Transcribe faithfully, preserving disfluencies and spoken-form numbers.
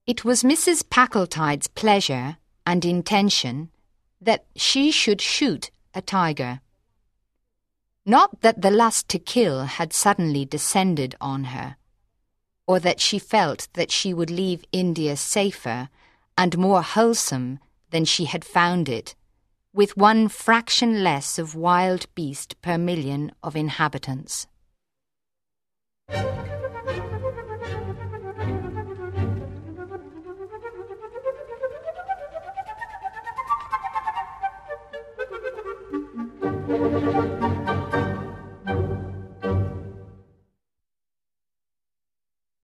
It was Missus Packletide's pleasure and intention that she should shoot a tiger. Not that the lust to kill had suddenly descended on her, or that she felt that she would leave India safer and more wholesome than she had found it, with one fraction less of wild beast per million of inhabitants.